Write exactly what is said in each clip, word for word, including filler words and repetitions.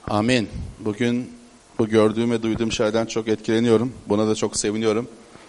Amin. Bugün bu gördüğüm ve duyduğum şeylerden çok etkileniyorum. Buna da çok seviniyorum.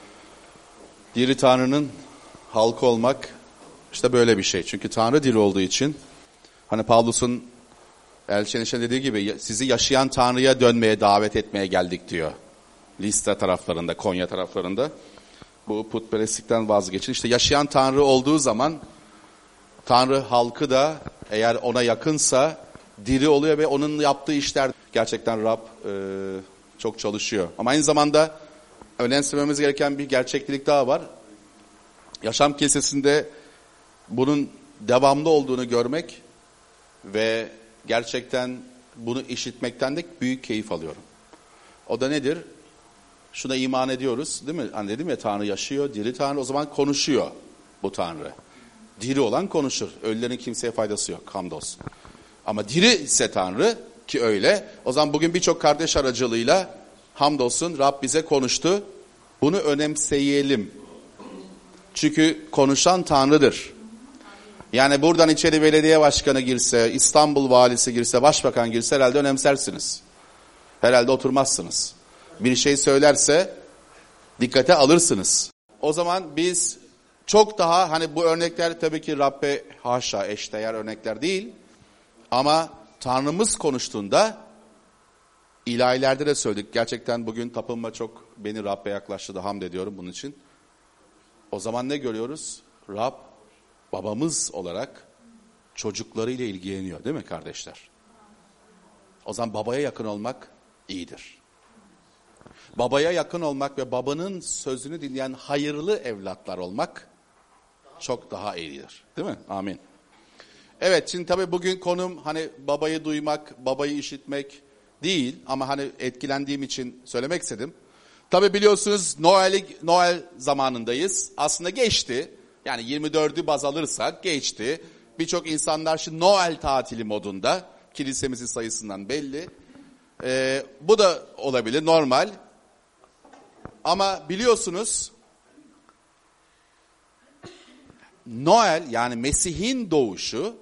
Diri Tanrı'nın halkı olmak işte böyle bir şey. Çünkü Tanrı diri olduğu için, hani Pavlus'un elçinin dediği gibi, sizi yaşayan Tanrı'ya dönmeye, davet etmeye geldik diyor. Listra taraflarında, Konya taraflarında. Bu putperestlikten vazgeçin. İşte yaşayan Tanrı olduğu zaman Tanrı halkı da eğer ona yakınsa diri oluyor ve onun yaptığı işler gerçekten Rab e, çok çalışıyor. Ama aynı zamanda önemsememiz gereken bir gerçeklik daha var. Yaşam Kilisesi'nde bunun devamlı olduğunu görmek ve gerçekten bunu işitmekten de büyük keyif alıyorum. O da nedir? Şuna iman ediyoruz, değil mi? Hani dedim ya, Tanrı yaşıyor, diri Tanrı, o zaman konuşuyor bu Tanrı. Diri olan konuşur. Ölülerin kimseye faydası yok, hamdolsun. Ama diri ise Tanrı, ki öyle, o zaman bugün birçok kardeş aracılığıyla hamdolsun Rab bize konuştu. Bunu önemseyelim. Çünkü konuşan Tanrı'dır. Yani buradan içeri belediye başkanı girse, İstanbul valisi girse, başbakan girse herhalde önemsersiniz. Herhalde oturmazsınız. Bir şey söylerse dikkate alırsınız. O zaman biz çok daha, hani bu örnekler tabii ki Rabbe haşa eşdeğer örnekler değil. Ama Tanrımız konuştuğunda, ilahilerde de söyledik. Gerçekten bugün tapınma çok beni Rabbe yaklaştırdı, hamd ediyorum bunun için. O zaman ne görüyoruz? Rab babamız olarak çocuklarıyla ilgileniyor, değil mi kardeşler? O zaman babaya yakın olmak iyidir. Babaya yakın olmak ve babanın sözünü dinleyen hayırlı evlatlar olmak çok daha iyidir. Değil mi? Amin. Evet, şimdi tabii bugün konum hani babayı duymak, babayı işitmek değil, ama hani etkilendiğim için söylemek istedim. Tabii biliyorsunuz Noel, Noel zamanındayız. Aslında geçti. Yani yirmi dördü baz alırsak geçti. Birçok insanlar şimdi Noel tatili modunda. Kilisemizin sayısından belli. Ee, bu da olabilir, normal. Ama biliyorsunuz Noel, yani Mesih'in doğuşu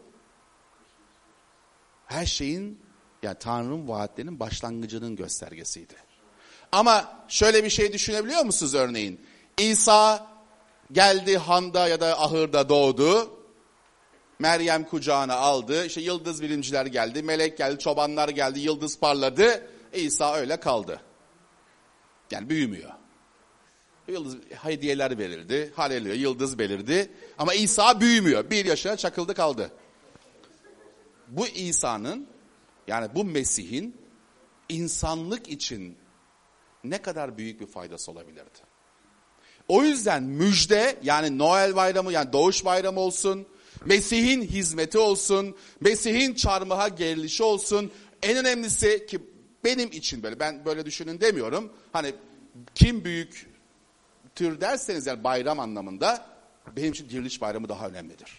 her şeyin, yani Tanrı'nın vaatlerinin başlangıcının göstergesiydi. Ama şöyle bir şey düşünebiliyor musunuz örneğin? İsa geldi, handa ya da ahırda doğdu. Meryem kucağına aldı. İşte yıldız bilimciler geldi, melek geldi, çobanlar geldi, yıldız parladı. İsa öyle kaldı. Yani büyümüyor. Yıldız, hediyeler verildi, haleluya, yıldız belirdi. Ama İsa büyümüyor. Bir yaşına çakıldı kaldı. Bu İsa'nın, yani bu Mesih'in insanlık için ne kadar büyük bir faydası olabilirdi. O yüzden müjde, yani Noel bayramı, yani doğuş bayramı olsun, Mesih'in hizmeti olsun, Mesih'in çarmıha gerilişi olsun. En önemlisi, ki benim için böyle, ben böyle düşünün demiyorum. Hani kim büyük tür derseniz, yani bayram anlamında, benim için diriliş bayramı daha önemlidir.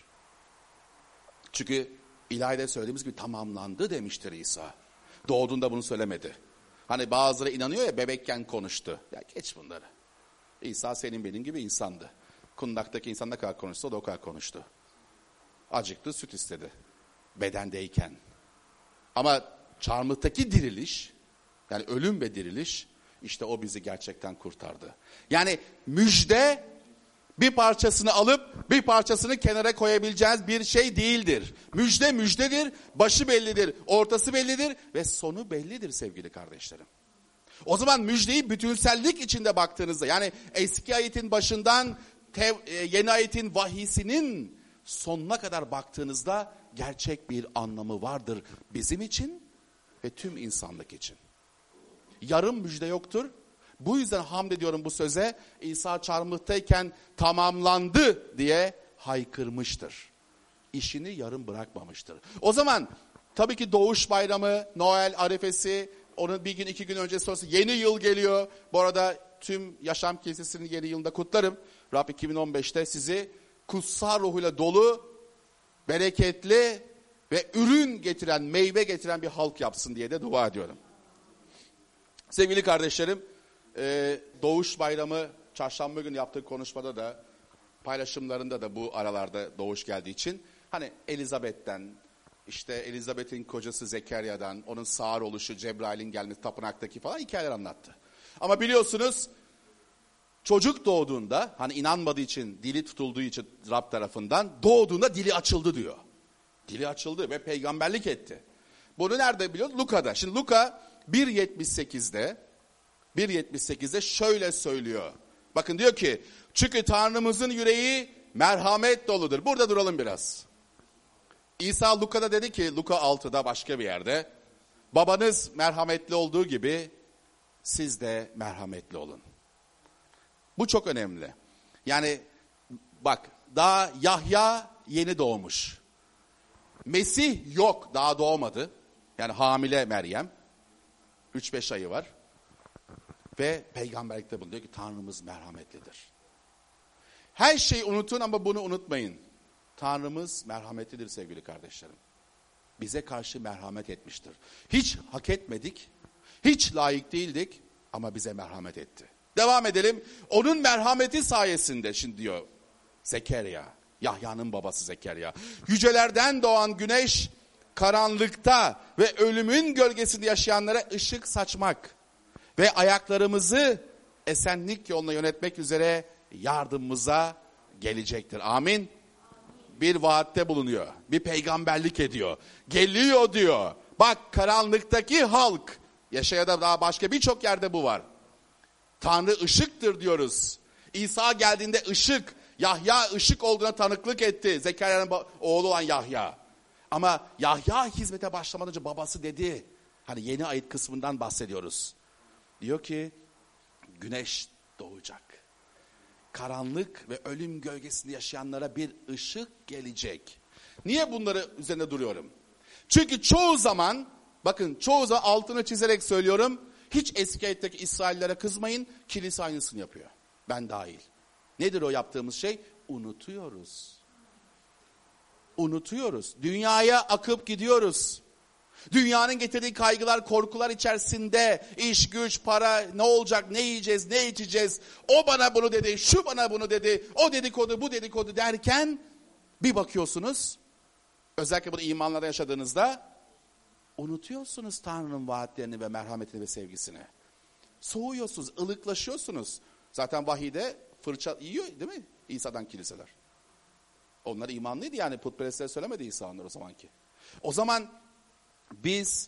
Çünkü ilahide söylediğimiz gibi tamamlandı demiştir İsa. Doğduğunda bunu söylemedi. Hani bazıları inanıyor ya, bebekken konuştu. Ya geç bunları. İsa senin benim gibi insandı. Kundaktaki insan ne kadar konuşsa o da o kadar konuştu. Acıktı, süt istedi. Bedendeyken. Ama çarmıhtaki diriliş, yani ölüm ve diriliş, işte o bizi gerçekten kurtardı. Yani müjde bir parçasını alıp bir parçasını kenara koyabileceğiniz bir şey değildir. Müjde müjdedir, başı bellidir, ortası bellidir ve sonu bellidir sevgili kardeşlerim. O zaman müjdeyi bütünsellik içinde baktığınızda, yani eski ayetin başından tev, yeni ayetin vahisinin sonuna kadar baktığınızda gerçek bir anlamı vardır bizim için ve tüm insanlık için. Yarım müjde yoktur. Bu yüzden hamd ediyorum bu söze. İsa çarmıhtayken tamamlandı diye haykırmıştır. İşini yarım bırakmamıştır. O zaman tabii ki doğuş bayramı, Noel arifesi, onun bir gün iki gün önce sonrası yeni yıl geliyor. Bu arada tüm Yaşam Kilisesi'nin yeni yılında kutlarım. Rab iki bin on beşte sizi kutsal ruhuyla dolu, bereketli ve ürün getiren, meyve getiren bir halk yapsın diye de dua ediyorum. Sevgili kardeşlerim, Doğuş Bayramı çarşamba günü yaptığı konuşmada da, paylaşımlarında da bu aralarda doğuş geldiği için, hani Elizabeth'ten, işte Elizabeth'in kocası Zekerya'dan, onun sağır oluşu, Cebrail'in gelmesi, tapınaktaki falan hikayeler anlattı. Ama biliyorsunuz çocuk doğduğunda, hani inanmadığı için, dili tutulduğu için Rab tarafından, doğduğunda dili açıldı diyor. Dili açıldı ve peygamberlik etti. Bunu nerede biliyoruz? Luka'da. Şimdi Luka bir yetmiş sekizde bir yetmiş sekizde şöyle söylüyor. Bakın diyor ki, çünkü Tanrımızın yüreği merhamet doludur. Burada duralım biraz. İsa Luka'da dedi ki, Luka altıda başka bir yerde, babanız merhametli olduğu gibi siz de merhametli olun. Bu çok önemli. Yani bak, daha Yahya yeni doğmuş. Mesih yok, daha doğmadı. Yani hamile Meryem. üç beş ayı var. Ve peygamberlikte bulunuyor ki Tanrımız merhametlidir. Her şeyi unutun ama bunu unutmayın. Tanrımız merhametlidir sevgili kardeşlerim. Bize karşı merhamet etmiştir. Hiç hak etmedik, hiç layık değildik ama bize merhamet etti. Devam edelim. Onun merhameti sayesinde şimdi diyor Zekeriya, Yahya'nın babası Zekeriya. Yücelerden doğan güneş karanlıkta ve ölümün gölgesinde yaşayanlara ışık saçmak ve ayaklarımızı esenlik yoluna yönetmek üzere yardımımıza gelecektir. Amin. Bir vaatte bulunuyor. Bir peygamberlik ediyor. Geliyor diyor. Bak, karanlıktaki halk, Yaşaya'da daha başka birçok yerde bu var. Tanrı ışıktır diyoruz. İsa geldiğinde ışık, Yahya ışık olduğuna tanıklık etti. Zekeriya'nın oğlu olan Yahya. Ama Yahya hizmete başlamadan önce babası dedi. Hani yeni ayet kısmından bahsediyoruz. Diyor ki güneş doğacak. Karanlık ve ölüm gölgesinde yaşayanlara bir ışık gelecek. Niye bunları üzerinde duruyorum? Çünkü çoğu zaman, bakın çoğu zaman altını çizerek söylüyorum. Hiç eski ayetteki İsraillere kızmayın. Kilise aynısını yapıyor. Ben dahil. Nedir o yaptığımız şey? Unutuyoruz. Unutuyoruz. Dünyaya akıp gidiyoruz. Dünyanın getirdiği kaygılar, korkular içerisinde iş, güç, para, ne olacak, ne yiyeceğiz, ne içeceğiz. O bana bunu dedi, şu bana bunu dedi, o dedikodu, bu dedikodu derken bir bakıyorsunuz, özellikle bunu imanlarda yaşadığınızda unutuyorsunuz Tanrı'nın vaatlerini ve merhametini ve sevgisini. Soğuyorsunuz, ılıklaşıyorsunuz. Zaten vahide fırça yiyor değil mi İsa'dan kiliseler? Onlar imanlıydı yani, putperestlere söylemedi İsa onlar o zamanki. O zaman biz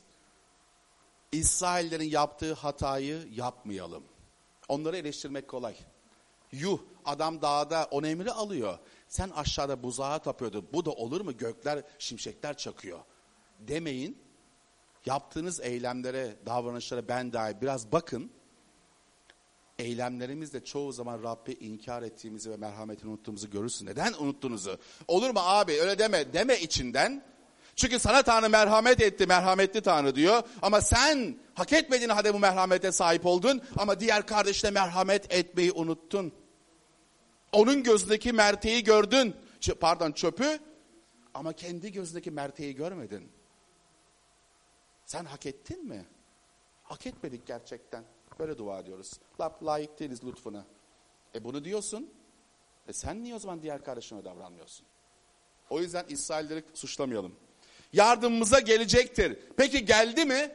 İsraillerin yaptığı hatayı yapmayalım. Onları eleştirmek kolay. Yuh, adam dağda on emri alıyor. Sen aşağıda buzağa tapıyordun. Bu da olur mu? Gökler, şimşekler çakıyor. Demeyin. Yaptığınız eylemlere, davranışlara ben dahil biraz bakın. Eylemlerimizde çoğu zaman Rabbi inkar ettiğimizi ve merhametini unuttuğumuzu görürsün. Neden unuttuğunuzu? Olur mu abi öyle deme. Deme içinden. Çünkü sana Tanrı merhamet etti, merhametli Tanrı diyor. Ama sen hak etmediğin halde bu merhamete sahip oldun. Ama diğer kardeşine merhamet etmeyi unuttun. Onun gözündeki merteği gördün. Ç- pardon çöpü. Ama kendi gözündeki merteği görmedin. Sen hak ettin mi? Hak etmedik gerçekten. Böyle dua ediyoruz. Lap layık değiliz lütfuna. E bunu diyorsun. E sen niye o zaman diğer kardeşine davranmıyorsun? O yüzden İsrailleri suçlamayalım. Yardımımıza gelecektir. Peki geldi mi?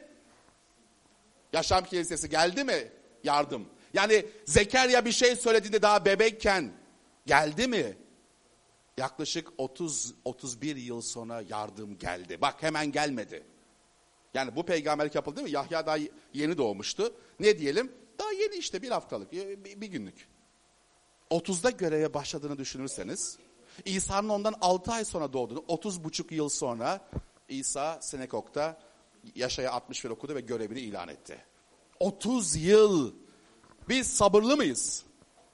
Yaşam Kilisesi geldi mi? Yardım. Yani Zekeriya bir şey söylediğinde daha bebekken geldi mi? Yaklaşık otuz otuz bir yıl sonra yardım geldi. Bak hemen gelmedi. Yani bu peygamberlik yapıldı değil mi? Yahya daha yeni doğmuştu. Ne diyelim? Daha yeni işte bir haftalık, bir, bir günlük. otuzda göreve başladığını düşünürseniz, İsa'nın ondan altı ay sonra doğduğunu, otuz buçuk yıl sonra İsa sinagogda Yaşaya altmış bir okudu ve görevini ilan etti. otuz yıl. Biz sabırlı mıyız?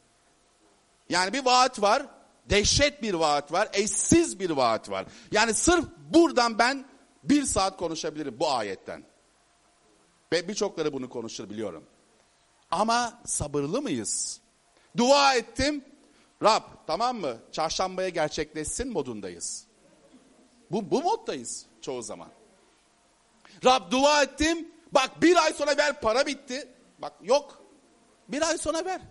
Yani bir vaat var, dehşet bir vaat var, eşsiz bir vaat var. Yani sırf buradan ben bir saat konuşabilirim bu ayetten. Ve birçokları bunu konuşur biliyorum. Ama sabırlı mıyız? Dua ettim. Rab tamam mı? Çarşambaya gerçekleşsin modundayız. Bu, bu moddayız çoğu zaman. Rab dua ettim. Bak bir ay sonra ver, para bitti. Bak yok. Bir ay sonra ver.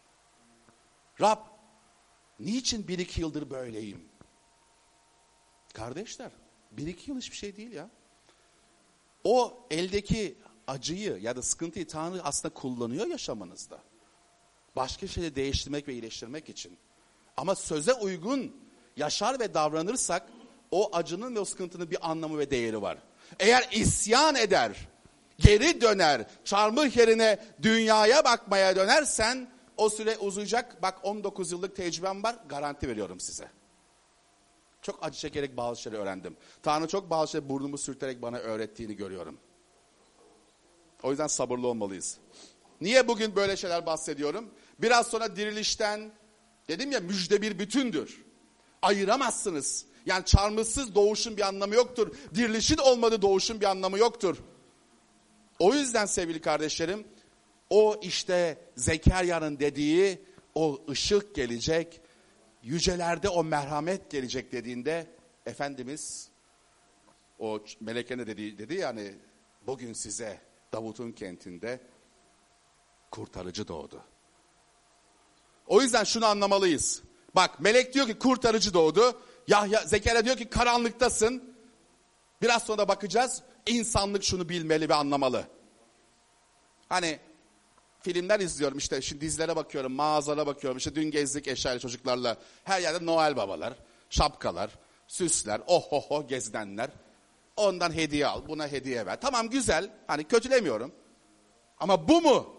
Rab niçin bir iki yıldır böyleyim? Kardeşler, bir iki yıl hiçbir şey değil ya. O eldeki acıyı ya da sıkıntıyı Tanrı aslında kullanıyor yaşamanızda. Başka şeyleri değiştirmek ve iyileştirmek için. Ama söze uygun yaşar ve davranırsak o acının ve o sıkıntının bir anlamı ve değeri var. Eğer isyan eder, geri döner, çarmıh yerine dünyaya bakmaya dönersen o süre uzayacak. Bak on dokuz yıllık tecrübem var, garanti veriyorum size. Çok acı çekerek bazı şeyleri öğrendim. Tanrı çok bazı şeyleri burnumu sürterek bana öğrettiğini görüyorum. O yüzden sabırlı olmalıyız. Niye bugün böyle şeyler bahsediyorum? Biraz sonra dirilişten, dedim ya, müjde bir bütündür. Ayıramazsınız. Yani çarmıhsız doğuşun bir anlamı yoktur. Dirilişin olmadığı doğuşun bir anlamı yoktur. O yüzden sevgili kardeşlerim, o işte Zekarya'nın dediği o ışık gelecek, yücelerde o merhamet gelecek dediğinde Efendimiz o melekene dedi, dedi yani bugün size Davut'un kentinde kurtarıcı doğdu. O yüzden şunu anlamalıyız. Bak, melek diyor ki kurtarıcı doğdu. Yahya, Zekeriya diyor ki karanlıktasın. Biraz sonra bakacağız. İnsanlık şunu bilmeli ve anlamalı. Hani filmler izliyorum işte, şimdi dizilere bakıyorum, mağazalara bakıyorum. İşte dün gezdik eşyayla çocuklarla. Her yerde Noel babalar, şapkalar, süsler, oh oh oh gezinenler. Ondan hediye al, buna hediye ver. Tamam, güzel, hani kötülemiyorum. Ama bu mu?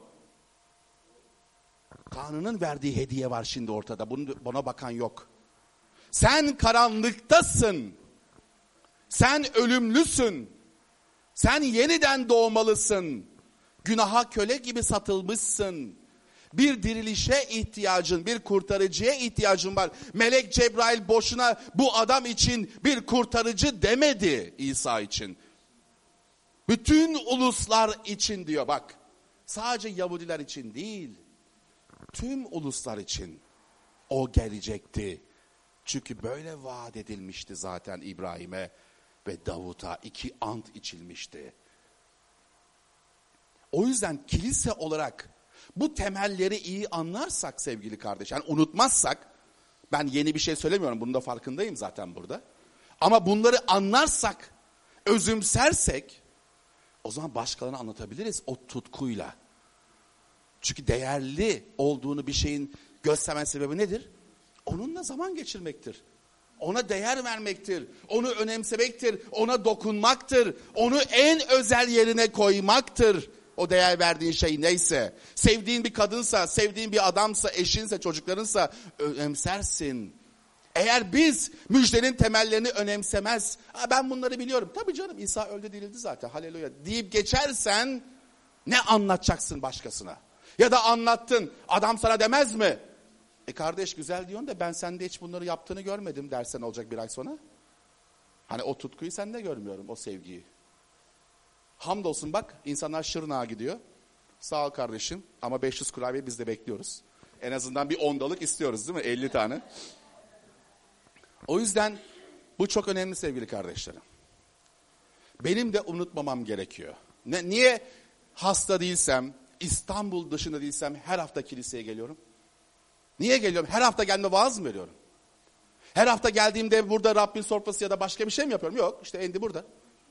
Tanrı'nın verdiği hediye var şimdi ortada. Bunu, buna bakan yok. Sen karanlıktasın. Sen ölümlüsün. Sen yeniden doğmalısın. Günaha köle gibi satılmışsın. Bir dirilişe ihtiyacın, bir kurtarıcıya ihtiyacın var. Melek Cebrail boşuna bu adam için bir kurtarıcı demedi İsa için. Bütün uluslar için diyor bak. Sadece Yahudiler için değil. Tüm uluslar için o gelecekti. Çünkü böyle vaat edilmişti zaten İbrahim'e ve Davut'a, iki ant içilmişti. O yüzden kilise olarak bu temelleri iyi anlarsak sevgili kardeş, yani unutmazsak, ben yeni bir şey söylemiyorum, bunun da farkındayım zaten burada. Ama bunları anlarsak, özümsersek, o zaman başkalarına anlatabiliriz o tutkuyla. Çünkü değerli olduğunu bir şeyin gösterme sebebi nedir? Onunla zaman geçirmektir. Ona değer vermektir. Onu önemsemektir. Ona dokunmaktır. Onu en özel yerine koymaktır. O değer verdiğin şey neyse. Sevdiğin bir kadınsa, sevdiğin bir adamsa, eşinse, çocuklarınsa önemsersin. Eğer biz müjdenin temellerini önemsemez, ben bunları biliyorum. Tabii canım, İsa öldü dirildi zaten, haleluya deyip geçersen ne anlatacaksın başkasına? Ya da anlattın, adam sana demez mi? E kardeş güzel diyorsun da ben sende hiç bunları yaptığını görmedim dersen olacak bir ay sonra. Hani o tutkuyu sende görmüyorum, o sevgiyi. Hamdolsun bak, insanlar Şırnak'a gidiyor. Sağ ol kardeşim ama beş yüz kurabiye biz de bekliyoruz. En azından bir ondalık istiyoruz değil mi? elli tane. O yüzden bu çok önemli sevgili kardeşlerim. Benim de unutmamam gerekiyor. Ne, niye hasta değilsem, İstanbul dışında değilsem her hafta kiliseye geliyorum? Niye geliyorum? Her hafta gelme vaaz mı veriyorum? Her hafta geldiğimde burada Rabbin sofrası ya da başka bir şey mi yapıyorum? Yok, işte endi burada.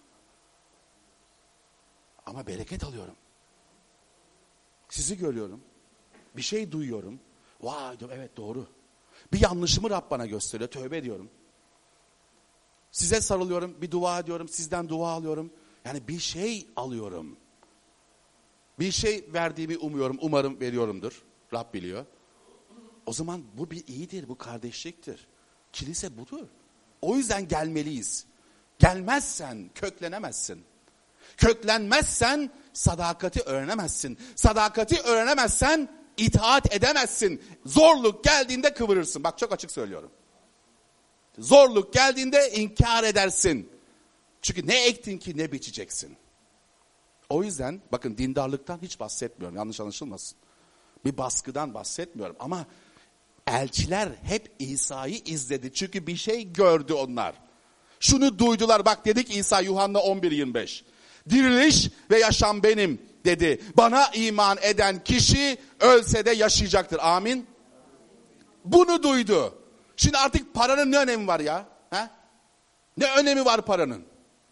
Ama bereket alıyorum. Sizi görüyorum. Bir şey duyuyorum. Vay diyorum, evet doğru. Bir yanlışımı Rab bana gösteriyor. Tövbe ediyorum. Size sarılıyorum. Bir dua ediyorum. Sizden dua alıyorum. Yani bir şey alıyorum. Bir şey verdiğimi umuyorum. Umarım veriyorumdur. Rab biliyor. O zaman bu bir iyidir. Bu kardeşliktir. Kilise budur. O yüzden gelmeliyiz. Gelmezsen köklenemezsin. Köklenmezsen sadakati öğrenemezsin. Sadakati öğrenemezsen itaat edemezsin. Zorluk geldiğinde kıvırırsın. Bak çok açık söylüyorum. Zorluk geldiğinde inkar edersin. Çünkü ne ektin ki ne biçeceksin. O yüzden bakın dindarlıktan hiç bahsetmiyorum. Yanlış anlaşılmasın. Bir baskıdan bahsetmiyorum. Ama elçiler hep İsa'yı izledi. Çünkü bir şey gördü onlar. Şunu duydular. Bak dedik İsa Yuhanna on bir yirmi beş. Diriliş ve yaşam benim dedi. Bana iman eden kişi ölse de yaşayacaktır. Amin. Bunu duydu. Şimdi artık paranın ne önemi var ya? He? Ne önemi var paranın?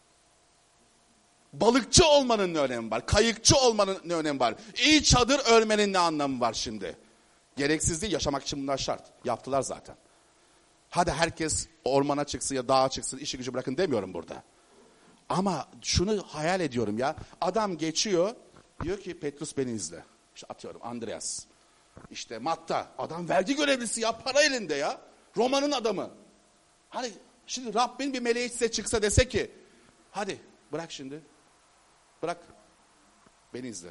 Balıkçı olmanın ne önemi var? Kayıkçı olmanın ne önemi var? İyi çadır örmenin ne anlamı var şimdi? Gereksiz değil, yaşamak için bunlar şart. Yaptılar zaten. Hadi herkes ormana çıksın ya dağa çıksın, işi gücü bırakın demiyorum burada. Ama şunu hayal ediyorum ya. Adam geçiyor, diyor ki Petrus beni izle. İşte atıyorum Andreas. İşte Matta. Adam vergi görevlisi ya, para elinde ya. Roma'nın adamı. Hani şimdi Rabbin bir meleği size çıksa dese ki hadi bırak şimdi. Bırak. Beni izle.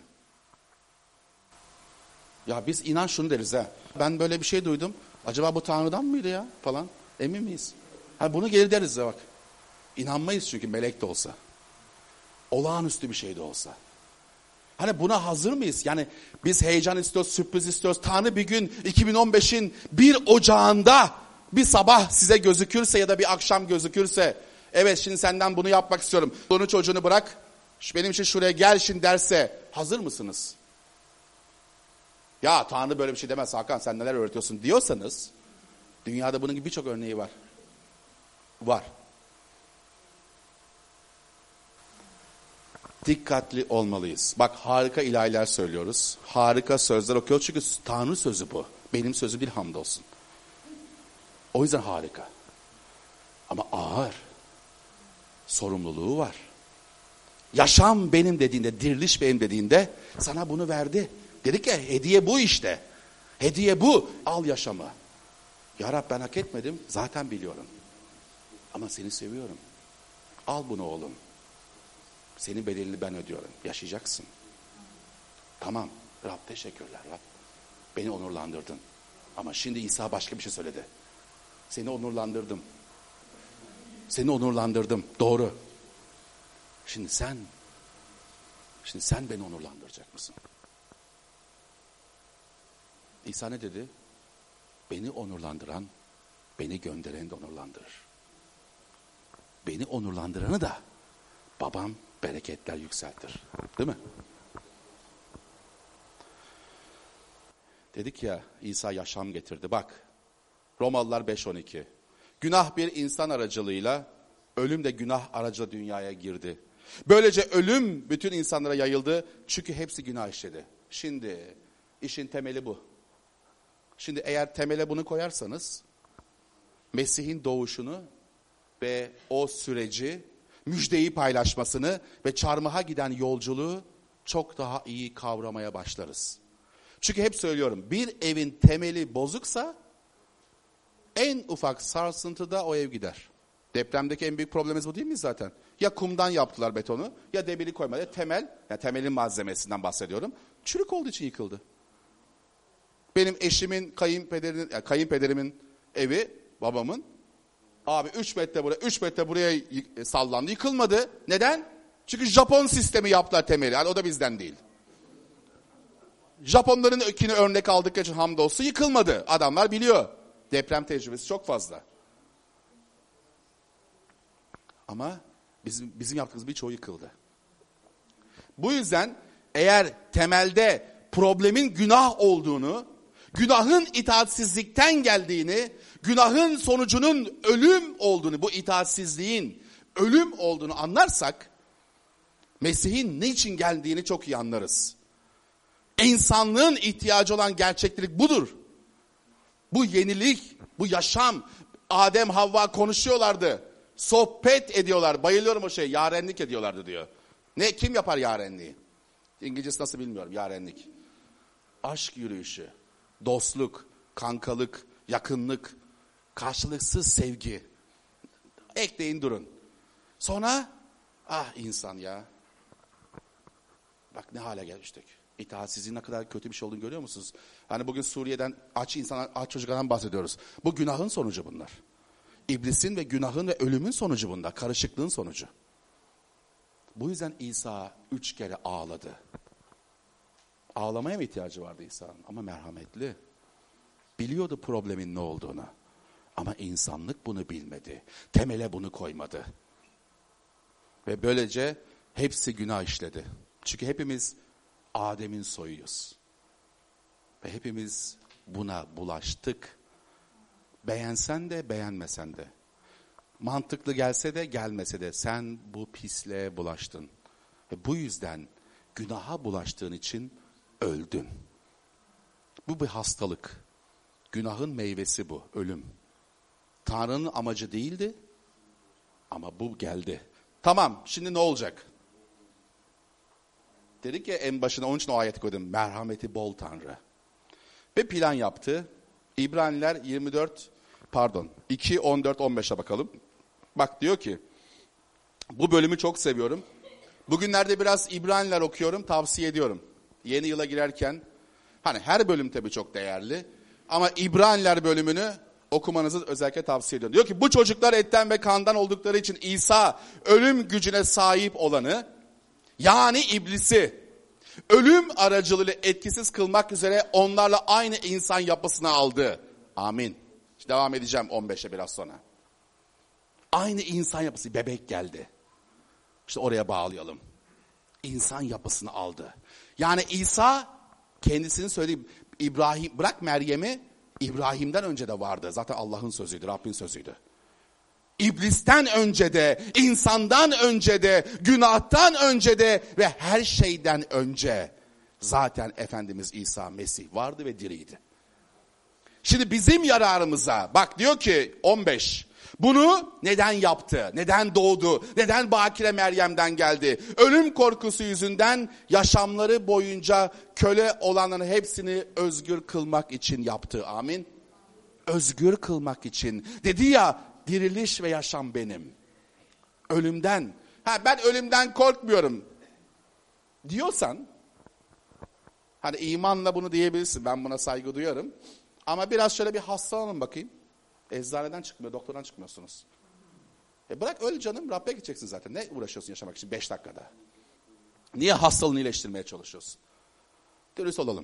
Ya biz inan şunu deriz ha. Ben böyle bir şey duydum. Acaba bu Tanrı'dan mıydı ya falan. Emin miyiz? Ha bunu geri deriz de bak. İnanmayız çünkü melek de olsa. Olağanüstü bir şey de olsa. Hani buna hazır mıyız? Yani biz heyecan istiyoruz, sürpriz istiyoruz. Tanrı bir gün iki bin on beşin bir Ocağı'nda bir sabah size gözükürse ya da bir akşam gözükürse, evet şimdi senden bunu yapmak istiyorum. Bunu çocuğunu bırak, benim için şuraya gel şimdi derse hazır mısınız? Ya Tanrı böyle bir şey demez Hakan, sen neler öğretiyorsun diyorsanız, dünyada bunun gibi birçok örneği var. Var. Dikkatli olmalıyız. Bak harika ilahiler söylüyoruz. Harika sözler okuyoruz çünkü Tanrı sözü bu. Benim sözüm değil hamdolsun. O yüzden harika. Ama ağır. Sorumluluğu var. Yaşam benim dediğinde, diriliş benim dediğinde sana bunu verdi. Dedik ya hediye bu işte. Hediye bu. Al yaşamı. Ya Rab ben hak etmedim. Zaten biliyorum. Ama seni seviyorum. Al bunu oğlum. Senin bedelini ben ödüyorum. Yaşayacaksın. Tamam. Rab teşekkürler Rab. Beni onurlandırdın. Ama şimdi İsa başka bir şey söyledi. Seni onurlandırdım. Seni onurlandırdım. Doğru. Şimdi sen, şimdi sen beni onurlandıracak mısın? İsa ne dedi? Beni onurlandıran, beni göndereni de onurlandırır. Beni onurlandıranı da babam bereketler yükseltir. Değil mi? Dedik ya İsa yaşam getirdi. Bak Romalılar beş on iki. Günah bir insan aracılığıyla, ölüm de günah aracılığıyla dünyaya girdi. Böylece ölüm bütün insanlara yayıldı. Çünkü hepsi günah işledi. Şimdi işin temeli bu. Şimdi eğer temele bunu koyarsanız, Mesih'in doğuşunu ve o süreci, müjdeyi paylaşmasını ve çarmıha giden yolculuğu çok daha iyi kavramaya başlarız. Çünkü hep söylüyorum, bir evin temeli bozuksa en ufak sarsıntıda o ev gider. Depremdeki en büyük problemimiz bu değil mi zaten? Ya kumdan yaptılar betonu ya demiri koymadı. Temel, yani temelin malzemesinden bahsediyorum. Çürük olduğu için yıkıldı. Benim eşimin kayınpederinin, yani kayınpederimin evi, babamın, abi üç metre buraya, üç metre buraya sallandı, yıkılmadı. Neden? Çünkü Japon sistemi yaptılar temeli. Yani o da bizden değil. Japonların ökini örnek aldıkları için hamdolsun yıkılmadı. Adamlar biliyor. Deprem tecrübesi çok fazla. Ama bizim, bizim yaptığımız birçoğu yıkıldı. Bu yüzden eğer temelde problemin günah olduğunu, günahın itaatsizlikten geldiğini, günahın sonucunun ölüm olduğunu, bu itaatsizliğin ölüm olduğunu anlarsak, Mesih'in niçin geldiğini çok iyi anlarız. İnsanlığın ihtiyacı olan gerçeklik budur. Bu yenilik, bu yaşam. Adem, Havva konuşuyorlardı. Sohbet ediyorlar. Bayılıyorum o şey. Yarenlik ediyorlardı diyor. Ne, kim yapar yarenliği? İngilizcesi nasıl bilmiyorum, yarenlik. Aşk yürüyüşü, dostluk, kankalık, yakınlık, karşılıksız sevgi. Ekleyin durun. Sonra, ah insan ya. Bak ne hale gelmiştik. İtaatsizliğin ne kadar kötü bir şey olduğunu görüyor musunuz? Hani bugün Suriye'den aç insan, aç çocuklardan bahsediyoruz. Bu günahın sonucu bunlar. İblisin ve günahın ve ölümün sonucu bunlar. Karışıklığın sonucu. Bu yüzden İsa üç kere ağladı. Ağlamaya mı ihtiyacı vardı İsa'nın? Ama merhametli. Biliyordu problemin ne olduğunu. Ama insanlık bunu bilmedi. Temele bunu koymadı. Ve böylece hepsi günah işledi. Çünkü hepimiz Adem'in soyuyuz. Ve hepimiz buna bulaştık. Beğensen de beğenmesen de. Mantıklı gelse de gelmese de sen bu pisliğe bulaştın. Ve bu yüzden günaha bulaştığın için öldün. Bu bir hastalık. Günahın meyvesi bu, ölüm. Tanrı'nın amacı değildi ama bu geldi. Tamam, şimdi ne olacak? Dedik ya en başına, onun için o ayeti koydum. Merhameti bol Tanrı. Ve plan yaptı. İbraniler yirmi dört, pardon, iki, on dört, on beşe bakalım. Bak diyor ki, bu bölümü çok seviyorum. Bugünlerde biraz İbraniler okuyorum, tavsiye ediyorum. Yeni yıla girerken, hani her bölüm tabii çok değerli. Ama İbraniler bölümünü okumanızı özellikle tavsiye ediyorum. Diyor ki bu çocuklar etten ve kandan oldukları için İsa ölüm gücüne sahip olanı, yani iblisi, ölüm aracılığıyla etkisiz kılmak üzere onlarla aynı insan yapısına aldı. Amin. İşte devam edeceğim on beşe biraz sonra. Aynı insan yapısı, bebek geldi. İşte oraya bağlayalım. İnsan yapısını aldı. Yani İsa kendisini söyleyeyim. İbrahim, bırak Meryem'i, İbrahim'den önce de vardı. Zaten Allah'ın sözüydü, Rabbin sözüydü. İblisten önce de, insandan önce de, günahtan önce de ve her şeyden önce zaten Efendimiz İsa Mesih vardı ve diriydi. Şimdi bizim yararımıza, bak diyor ki on beş, bunu neden yaptı, neden doğdu, neden Bakire Meryem'den geldi? Ölüm korkusu yüzünden yaşamları boyunca köle olanların hepsini özgür kılmak için yaptı. Amin. Özgür kılmak için. Dedi ya, diriliş ve yaşam benim. Ölümden, ha ben ölümden korkmuyorum diyorsan, hani imanla bunu diyebilirsin, ben buna saygı duyarım. Ama biraz şöyle bir hastalanın bakayım. Eczaneden çıkmıyor, doktordan çıkmıyorsunuz. E bırak öyle canım, Rabbe gideceksin zaten. Ne uğraşıyorsun yaşamak için beş dakikada? Niye hastalığını iyileştirmeye çalışıyorsun? Dürüst olalım.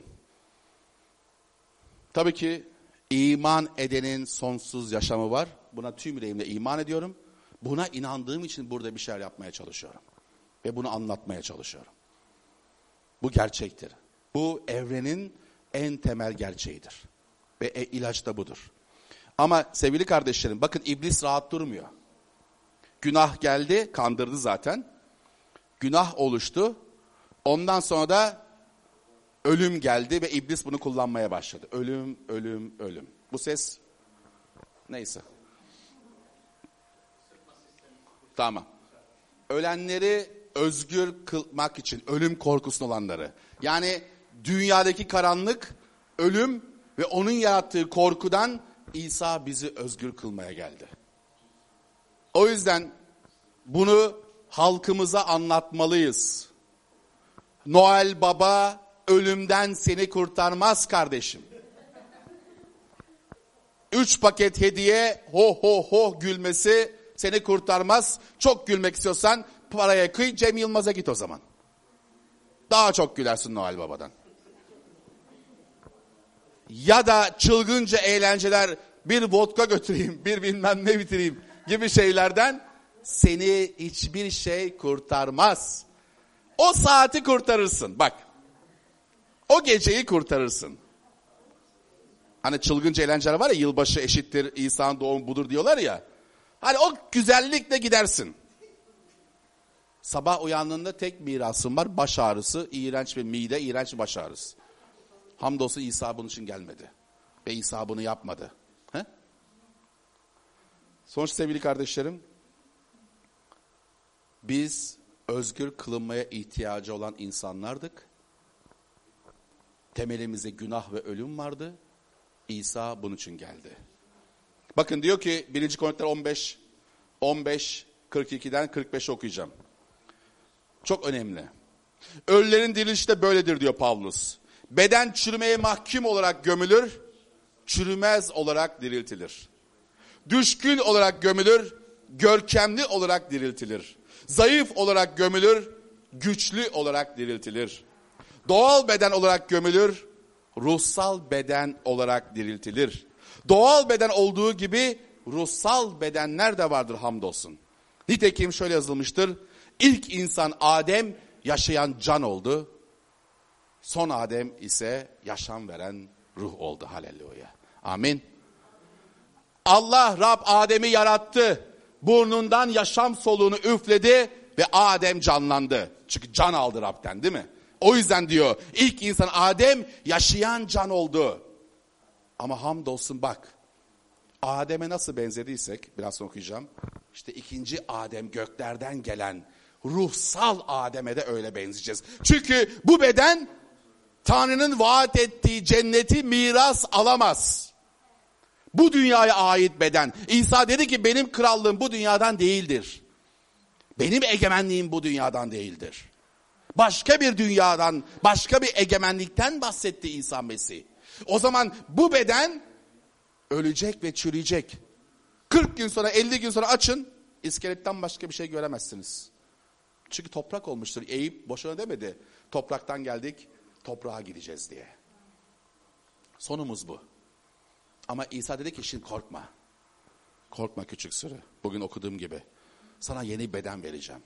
Tabii ki iman edenin sonsuz yaşamı var. Buna tüm yüreğimle iman ediyorum. Buna inandığım için burada bir şeyler yapmaya çalışıyorum. Ve bunu anlatmaya çalışıyorum. Bu gerçektir. Bu evrenin en temel gerçeğidir. Ve e, ilaç da budur. Ama sevgili kardeşlerim, bakın iblis rahat durmuyor. Günah geldi, kandırdı zaten. Günah oluştu. Ondan sonra da ölüm geldi ve iblis bunu kullanmaya başladı. Ölüm, ölüm, ölüm. Bu ses neyse. Tamam. Ölenleri özgür kılmak için, ölüm korkusunda olanları. Yani dünyadaki karanlık, ölüm ve onun yarattığı korkudan İsa bizi özgür kılmaya geldi. O yüzden bunu halkımıza anlatmalıyız. Noel Baba ölümden seni kurtarmaz kardeşim. Üç paket hediye, ho ho ho gülmesi seni kurtarmaz. Çok gülmek istiyorsan paraya kıy, Cem Yılmaz'a git o zaman. Daha çok gülersin Noel Baba'dan. Ya da çılgınca eğlenceler, bir vodka götüreyim, bir bilmem ne bitireyim gibi şeylerden seni hiçbir şey kurtarmaz. O saati kurtarırsın, bak. O geceyi kurtarırsın. Hani çılgınca eğlenceler var ya, yılbaşı eşittir İsa'nın doğumu budur diyorlar ya. Hani o güzellikle gidersin. Sabah uyandığında tek mirasın var, baş ağrısı, iğrenç bir mide, iğrenç bir baş ağrısı. Hamdolsun İsa bunun için gelmedi. Ve İsa bunu yapmadı. He? Sonuç sevgili kardeşlerim, biz özgür kılınmaya ihtiyacı olan insanlardık. Temelimizde günah ve ölüm vardı. İsa bunun için geldi. Bakın diyor ki birinci Korintiler on beş, on beş, kırk ikiden kırk beşe okuyacağım. Çok önemli. Ölülerin dirilişi de böyledir diyor Pavlus. Beden çürümeye mahkum olarak gömülür, çürümez olarak diriltilir. Düşkün olarak gömülür, görkemli olarak diriltilir. Zayıf olarak gömülür, güçlü olarak diriltilir. Doğal beden olarak gömülür, ruhsal beden olarak diriltilir. Doğal beden olduğu gibi ruhsal bedenler de vardır hamdolsun. Nitekim şöyle yazılmıştır. İlk insan Adem yaşayan can oldu. Son Adem ise yaşam veren ruh oldu. Haleluya. Amin. Allah Rab Adem'i yarattı. burnundan yaşam soluğunu üfledi ve Adem canlandı. Çünkü can aldı Rab'den, değil mi? O yüzden diyor ilk insan Adem yaşayan can oldu. Ama hamdolsun bak, Adem'e nasıl benzediysek, biraz sonra okuyacağım. İşte ikinci Adem, göklerden gelen ruhsal Adem'e de öyle benzeyeceğiz. Çünkü bu beden Tanrı'nın vaat ettiği cenneti miras alamaz. Bu dünyaya ait beden. İsa dedi ki benim krallığım bu dünyadan değildir. Benim egemenliğim bu dünyadan değildir. Başka bir dünyadan, başka bir egemenlikten bahsetti İsa Mesih. O zaman bu beden ölecek ve çürüyecek. kırk gün sonra, elli gün sonra açın, iskeletten başka bir şey göremezsiniz. Çünkü toprak olmuştur. Eyüp boşuna demedi. Topraktan geldik, toprağa gideceğiz diye. Sonumuz bu. Ama İsa dedi ki şimdi korkma. Korkma küçük sürü. Bugün okuduğum gibi. Sana yeni beden vereceğim.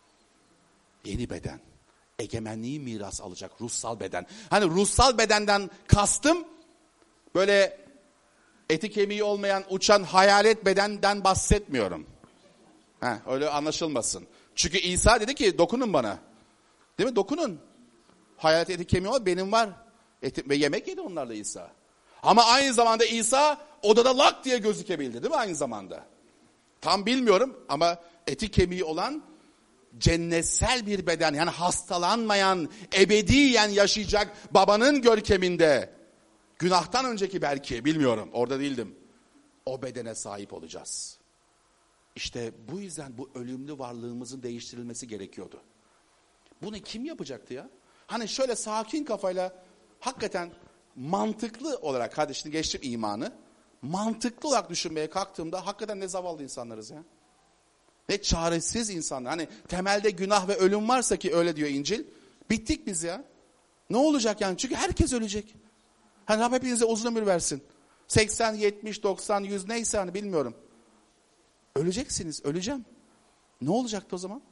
Yeni beden. Egemenliği miras alacak ruhsal beden. Hani ruhsal bedenden kastım böyle eti kemiği olmayan uçan hayalet bedenden bahsetmiyorum. Heh, öyle anlaşılmasın. Çünkü İsa dedi ki dokunun bana. Değil mi? Dokunun. Hayalet eti kemiği var, benim var. Eti, ve yemek yedi onlarla İsa. Ama aynı zamanda İsa odada lak diye gözükebildi, değil mi aynı zamanda? Tam bilmiyorum ama eti kemiği olan cennetsel bir beden, yani hastalanmayan, ebediyen yaşayacak babanın görkeminde, günahtan önceki belki, bilmiyorum, orada değildim. O bedene sahip olacağız. İşte bu yüzden bu ölümlü varlığımızın değiştirilmesi gerekiyordu. Bunu kim yapacaktı ya? Hani şöyle sakin kafayla, hakikaten mantıklı olarak, hadi şimdi geçtim imanı, mantıklı olarak düşünmeye kalktığımda hakikaten ne zavallı insanlarız ya. Ne çaresiz insanlar. Hani temelde günah ve ölüm varsa, ki öyle diyor İncil, bittik biz ya. Ne olacak yani? Çünkü herkes ölecek. Hani Rabbim hepinize uzun ömür versin. seksen, yetmiş, doksan, yüz neyse hani bilmiyorum. Öleceksiniz, öleceğim. Ne olacaktı o zaman?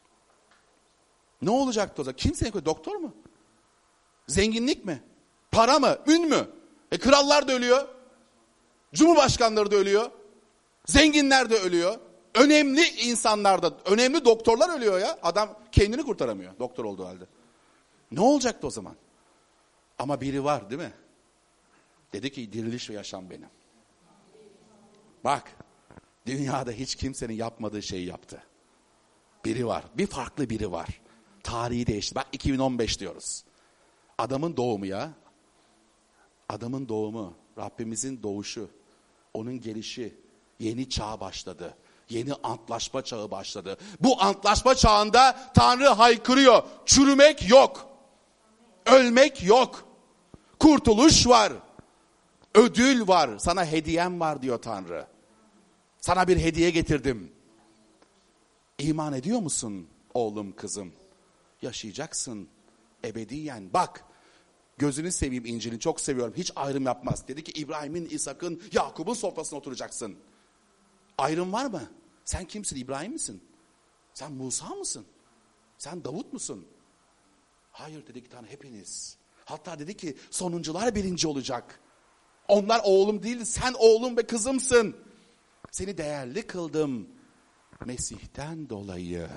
Ne olacaktı o zaman? Kim seni koydu? Doktor mu? Zenginlik mi? Para mı? Ün mü? E krallar da ölüyor. Cumhurbaşkanları da ölüyor. Zenginler de ölüyor. Önemli insanlar da, önemli doktorlar ölüyor ya. Adam kendini kurtaramıyor doktor olduğu halde. Ne olacaktı o zaman? Ama biri var değil mi? Dedi ki diriliş ve yaşam benim. Bak, dünyada hiç kimsenin yapmadığı şeyi yaptı. Biri var, bir farklı biri var. Tarihi değişti. Bak iki bin on beş diyoruz. Adamın doğumu ya. Adamın doğumu, Rabbimizin doğuşu, onun gelişi, yeni çağ başladı. Yeni antlaşma çağı başladı. Bu antlaşma çağında Tanrı haykırıyor. Çürümek yok. Ölmek yok. Kurtuluş var. Ödül var. Sana hediyem var diyor Tanrı. Sana bir hediye getirdim. İman ediyor musun oğlum, kızım? Yaşayacaksın ebediyen. Bak, gözünü seveyim, İncil'ini çok seviyorum. Hiç ayrım yapmaz. Dedi ki İbrahim'in, İshak'ın, Yakup'un sofrasına oturacaksın. Ayrım var mı? Sen kimsin? İbrahim misin? Sen Musa mısın? Sen Davut musun? Hayır dedi ki Tanrı, hepiniz. Hatta dedi ki sonuncular birinci olacak. Onlar oğlum değil, sen oğlum ve kızımsın. Seni değerli kıldım Mesih'ten dolayı.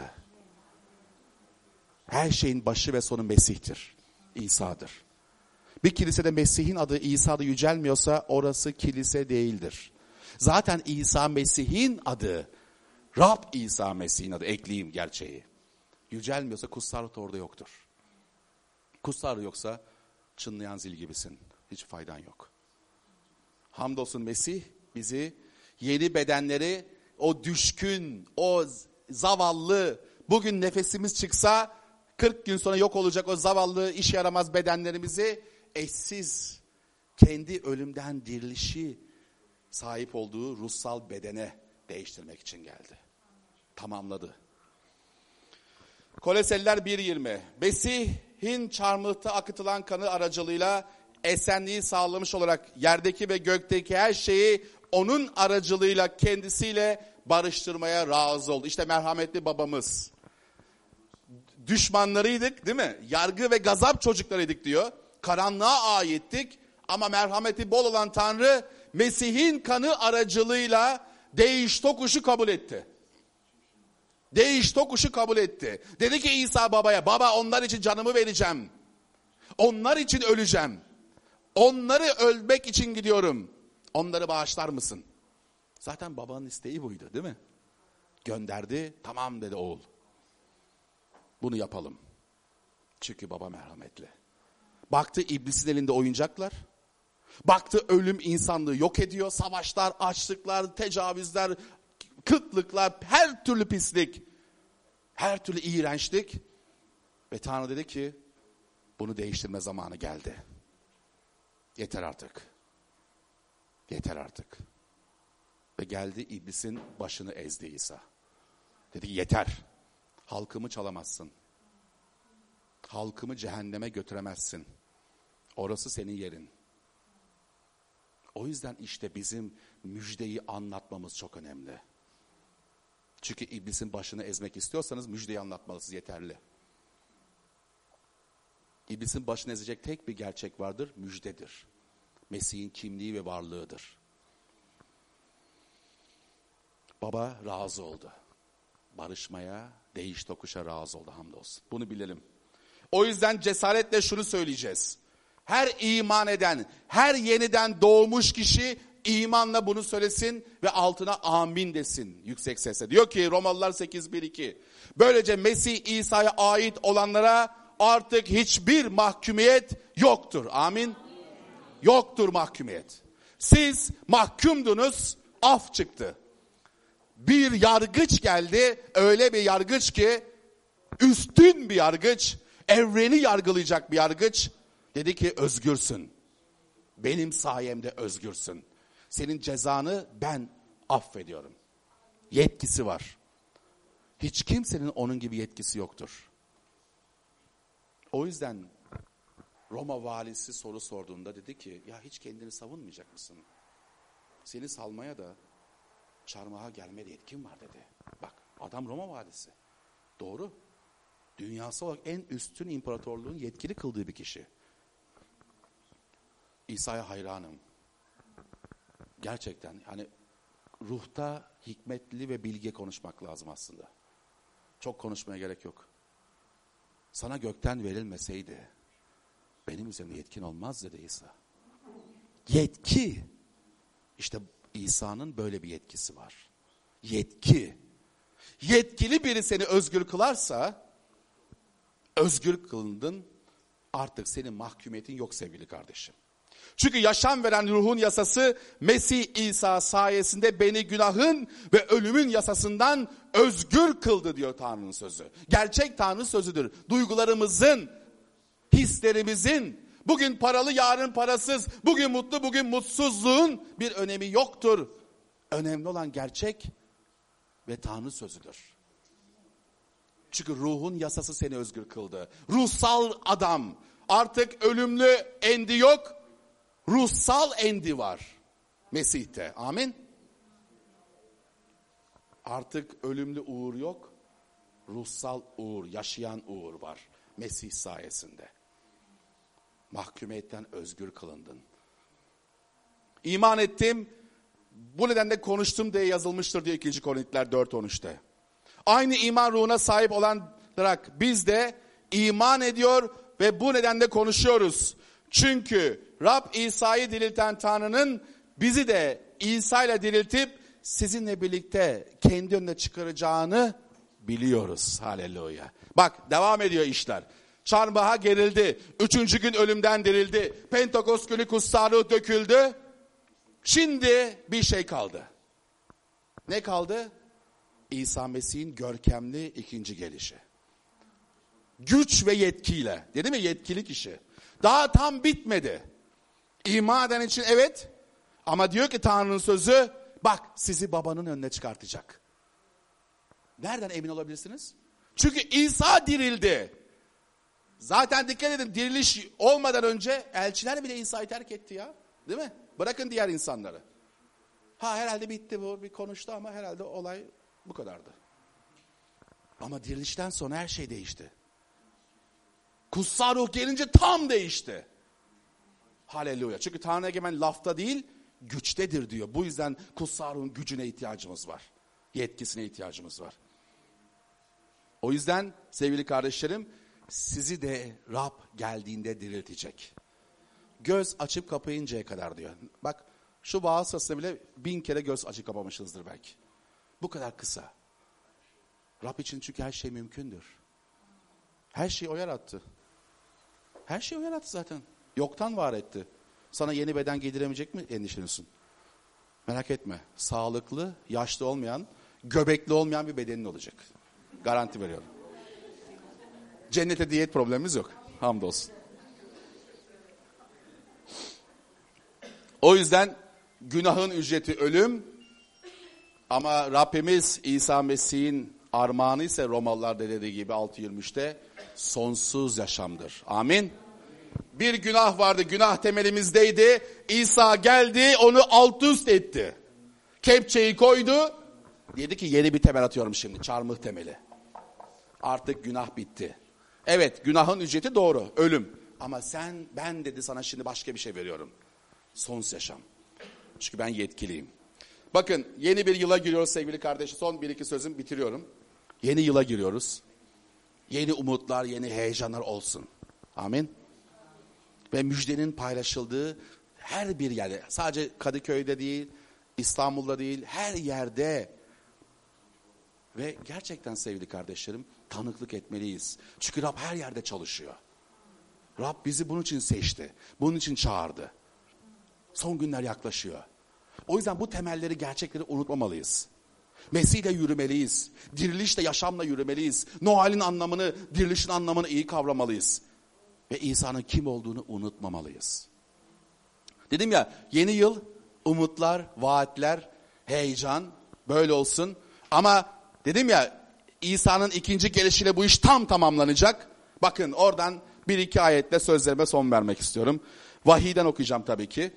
Her şeyin başı ve sonu Mesih'tir. İsa'dır. Bir kilisede Mesih'in adı, İsa'da yücelmiyorsa orası kilise değildir. Zaten İsa Mesih'in adı, Rab İsa Mesih'in adı, ekleyeyim gerçeği. Yücelmiyorsa kutsallık orada yoktur. Kutsallık yoksa çınlayan zil gibisin. Hiç faydan yok. Hamdolsun Mesih bizi yeni bedenleri, o düşkün, o zavallı, bugün nefesimiz çıksa kırk gün sonra yok olacak o zavallı işe yaramaz bedenlerimizi eşsiz, kendi ölümden dirilişi sahip olduğu ruhsal bedene değiştirmek için geldi. Tamamladı. Koloseliler bir yirmi. Mesih'in çarmıhta akıtılan kanı aracılığıyla esenliği sağlamış olarak yerdeki ve gökteki her şeyi onun aracılığıyla kendisiyle barıştırmaya razı oldu. İşte merhametli babamız. Düşmanlarıydık değil mi? Yargı ve gazap çocuklarıydık diyor. Karanlığa aittik ama merhameti bol olan Tanrı Mesih'in kanı aracılığıyla değiş tokuşu kabul etti. Değiş tokuşu kabul etti. Dedi ki İsa babaya, baba onlar için canımı vereceğim. Onlar için öleceğim. Onları ölmek için gidiyorum. Onları bağışlar mısın? Zaten babanın isteği buydu değil mi? Gönderdi, tamam dedi oğul. Bunu yapalım. Çünkü baba merhametli. Baktı iblisin elinde oyuncaklar. Baktı ölüm insanlığı yok ediyor. Savaşlar, açlıklar, tecavüzler, kıtlıklar, her türlü pislik, her türlü iğrençlik. Ve Tanrı dedi ki bunu değiştirme zamanı geldi. Yeter artık. Yeter artık. Ve geldi iblisin başını ezdi İsa. Dedi ki yeter. Halkımı çalamazsın. Halkımı cehenneme götüremezsin. Orası senin yerin. O yüzden işte bizim müjdeyi anlatmamız çok önemli. Çünkü iblisin başını ezmek istiyorsanız müjdeyi anlatmanız yeterli. İblisin başını ezecek tek bir gerçek vardır, müjdedir. Mesih'in kimliği ve varlığıdır. Baba razı oldu. Barışmaya, değiş tokuşa razı oldu hamdolsun. Bunu bilelim. O yüzden cesaretle şunu söyleyeceğiz. Her iman eden, her yeniden doğmuş kişi imanla bunu söylesin ve altına amin desin yüksek sesle. Diyor ki Romalılar sekiz bir iki. Böylece Mesih İsa'ya ait olanlara artık hiçbir mahkumiyet yoktur. Amin. Yoktur mahkumiyet. Siz mahkumdunuz, af çıktı. Bir yargıç geldi, öyle bir yargıç ki üstün bir yargıç, evreni yargılayacak bir yargıç. Dedi ki özgürsün. Benim sayemde özgürsün. Senin cezanı ben affediyorum. Yetkisi var. Hiç kimsenin onun gibi yetkisi yoktur. O yüzden Roma valisi soru sorduğunda dedi ki ya hiç kendini savunmayacak mısın? Seni salmaya da çarmıha gelme yetkin var dedi. Bak adam Roma valisi. Doğru. Dünyası olarak en üstün imparatorluğun yetkili kıldığı bir kişi. İsa'ya hayranım. Gerçekten hani ruhta hikmetli ve bilge konuşmak lazım aslında. Çok konuşmaya gerek yok. Sana gökten verilmeseydi benim üzerimde yetkin olmaz dedi İsa. Yetki. İşte İsa'nın böyle bir yetkisi var. Yetki. Yetkili biri seni özgür kılarsa özgür kılındın, artık senin mahkumiyetin yok sevgili kardeşim. Çünkü yaşam veren ruhun yasası Mesih İsa sayesinde beni günahın ve ölümün yasasından özgür kıldı diyor Tanrı'nın sözü. Gerçek Tanrı sözüdür. Duygularımızın, hislerimizin, bugün paralı yarın parasız, bugün mutlu bugün mutsuzluğun bir önemi yoktur. Önemli olan gerçek ve Tanrı sözüdür. Çünkü ruhun yasası seni özgür kıldı. Ruhsal adam, artık ölümlü endi yok. Ruhsal endi var Mesih'te. Amin. Artık ölümlü uğur yok. Ruhsal uğur, yaşayan uğur var Mesih sayesinde. Mahkumiyetten özgür kılındın. İman ettim, bu nedenle konuştum diye yazılmıştır diyor ikinci Korintiler dört on üçte. Aynı iman ruhuna sahip olarak biz de iman ediyor ve bu nedenle konuşuyoruz. Çünkü Rab İsa'yı dirilten Tanrı'nın bizi de İsa ile diriltip sizinle birlikte kendi önüne çıkaracağını biliyoruz. Haleluya. Bak devam ediyor işler. Çarmıha gerildi. Üçüncü gün ölümden dirildi. Pentekost günü kutsal ruh döküldü. Şimdi bir şey kaldı. Ne kaldı? İsa Mesih'in görkemli ikinci gelişi. Güç ve yetkiyle. Dedi mi yetkili kişi. Daha tam bitmedi. İman eden için evet. Ama diyor ki Tanrı'nın sözü bak sizi babanın önüne çıkartacak. Nereden emin olabilirsiniz? Çünkü İsa dirildi. Zaten dikkat edin diriliş olmadan önce elçiler bile İsa'yı terk etti ya. Değil mi? Bırakın diğer insanları. Ha herhalde bitti bu bir konuştu ama herhalde olay bu kadardı. Ama dirilişten sonra her şey değişti. Kutsal ruh gelince tam değişti. Haleluya. Çünkü Tanrı egemen lafta değil, güçtedir diyor. Bu yüzden kutsal ruhun gücüne ihtiyacımız var. Yetkisine ihtiyacımız var. O yüzden sevgili kardeşlerim, sizi de Rab geldiğinde diriltecek. Göz açıp kapayıncaya kadar diyor. Bak şu vaaz sırasında bile bin kere göz açıp kapamışızdır belki. Bu kadar kısa. Rab için çünkü her şey mümkündür. Her şeyi o yarattı. Her şeyi o yarattı zaten. Yoktan var etti. Sana yeni beden giydiremeyecek mi endişeliyorsun? Merak etme. Sağlıklı, yaşlı olmayan, göbekli olmayan bir bedenin olacak. Garanti veriyorum. Cennete diyet problemimiz yok. Hamdolsun. O yüzden günahın ücreti ölüm. Ama Rabbimiz İsa Mesih'in armağanı ise Romalılar'da dediği gibi altı yirmi üçte sonsuz yaşamdır. Amin. Bir günah vardı, günah temelimizdeydi. İsa geldi, onu alt üst etti. Kepçeyi koydu. Dedi ki yeni bir temel atıyorum şimdi, çarmıh temeli. Artık günah bitti. Evet, günahın ücreti doğru, ölüm. Ama sen, ben dedi sana şimdi başka bir şey veriyorum. Sonsuz yaşam. Çünkü ben yetkiliyim. Bakın yeni bir yıla giriyoruz sevgili kardeşim. Son bir iki sözüm bitiriyorum. Yeni yıla giriyoruz. Yeni umutlar, yeni heyecanlar olsun. Amin. Ve müjdenin paylaşıldığı her bir yerde, sadece Kadıköy'de değil, İstanbul'da değil, her yerde. Ve gerçekten sevgili kardeşlerim, tanıklık etmeliyiz. Çünkü Rab her yerde çalışıyor. Rab bizi bunun için seçti, bunun için çağırdı. Son günler yaklaşıyor. O yüzden bu temelleri, gerçekleri unutmamalıyız. Mesih'le yürümeliyiz. Dirilişle, yaşamla yürümeliyiz. Noel'in anlamını, dirilişin anlamını iyi kavramalıyız. Ve İsa'nın kim olduğunu unutmamalıyız. Dedim ya, yeni yıl, umutlar, vaatler, heyecan, böyle olsun. Ama dedim ya, İsa'nın ikinci gelişiyle bu iş tam tamamlanacak. Bakın oradan bir iki ayetle sözlerime son vermek istiyorum. Vahiyden okuyacağım tabii ki.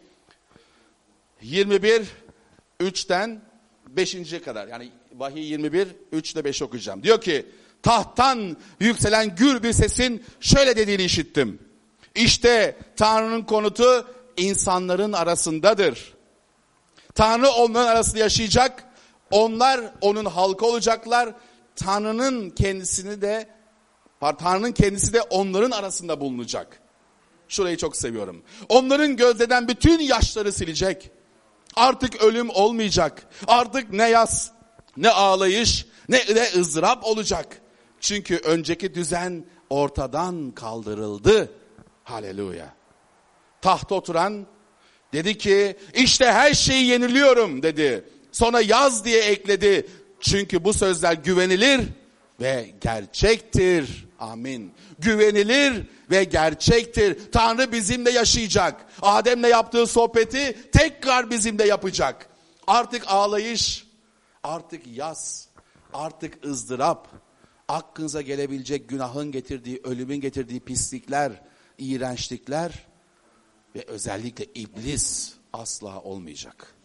yirmi bir, üçten beşinciye kadar. Yani vahiy yirmi bir, üç ile beş okuyacağım. Diyor ki, tahttan yükselen gür bir sesin şöyle dediğini işittim. İşte Tanrı'nın konutu insanların arasındadır. Tanrı onların arasında yaşayacak. Onlar onun halkı olacaklar. Tanrı'nın kendisini de, Tanrı'nın kendisi de onların arasında bulunacak. Şurayı çok seviyorum. Onların gözlerden bütün yaşları silecek. Artık ölüm olmayacak. Artık ne yas, ne ağlayış, ne de ızdırap olacak. Çünkü önceki düzen ortadan kaldırıldı. Haleluya. Tahta oturan dedi ki, işte her şeyi yeniliyorum dedi. Sonra yaz diye ekledi. Çünkü bu sözler güvenilir ve gerçektir. Amin. Güvenilir ve gerçektir. Tanrı bizimle yaşayacak. Adem'le yaptığı sohbeti tekrar bizimle yapacak. Artık ağlayış, artık yas, artık ızdırap, aklınıza gelebilecek günahın getirdiği, ölümün getirdiği pislikler, iğrençlikler ve özellikle iblis asla olmayacak.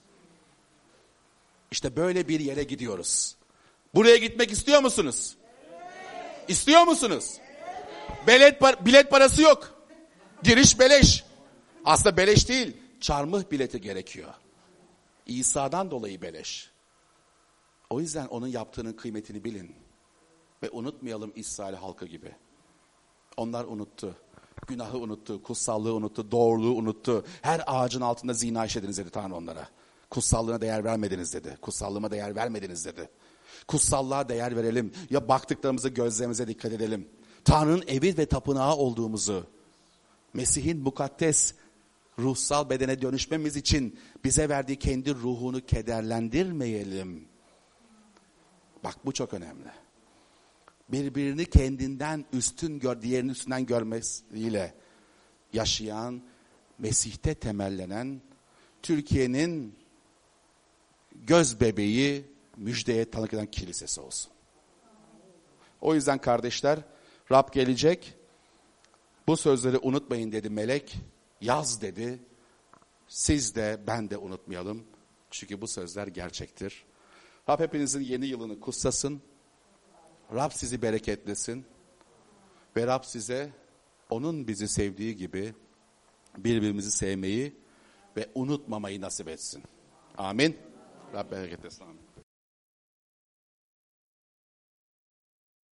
İşte böyle bir yere gidiyoruz. Buraya gitmek istiyor musunuz? Evet. İstiyor musunuz? Evet. Bilet, par- bilet parası yok. Giriş beleş. Aslında beleş değil, çarmıh bileti gerekiyor. İsa'dan dolayı beleş. O yüzden onun yaptığının kıymetini bilin. Ve unutmayalım İsrail halkı gibi. Onlar unuttu. Günahı unuttu, kutsallığı unuttu, doğruluğu unuttu. Her ağacın altında zina işlediniz dedi Tanrı onlara. Kutsallığına değer vermediniz dedi. Kutsallığıma değer vermediniz dedi. Kutsallığa değer verelim. Ya baktıklarımızı gözlerimize dikkat edelim. Tanrı'nın evi ve tapınağı olduğumuzu, Mesih'in mukaddes ruhsal bedene dönüşmemiz için bize verdiği kendi ruhunu kederlendirmeyelim. Bak bu çok önemli. Birbirini kendinden üstün gör, diğerinin üstünden görmesiyle yaşayan, Mesih'te temellenen, Türkiye'nin göz bebeği, müjdeye tanık eden kilisesi olsun. O yüzden kardeşler, Rab gelecek, bu sözleri unutmayın dedi melek, yaz dedi. Siz de ben de unutmayalım. Çünkü bu sözler gerçektir. Rab hepinizin yeni yılını kutsasın. Rab sizi bereketlesin. Ve Rab size onun bizi sevdiği gibi birbirimizi sevmeyi ve unutmamayı nasip etsin. Amin. Rabbi bereket etsin. Amin.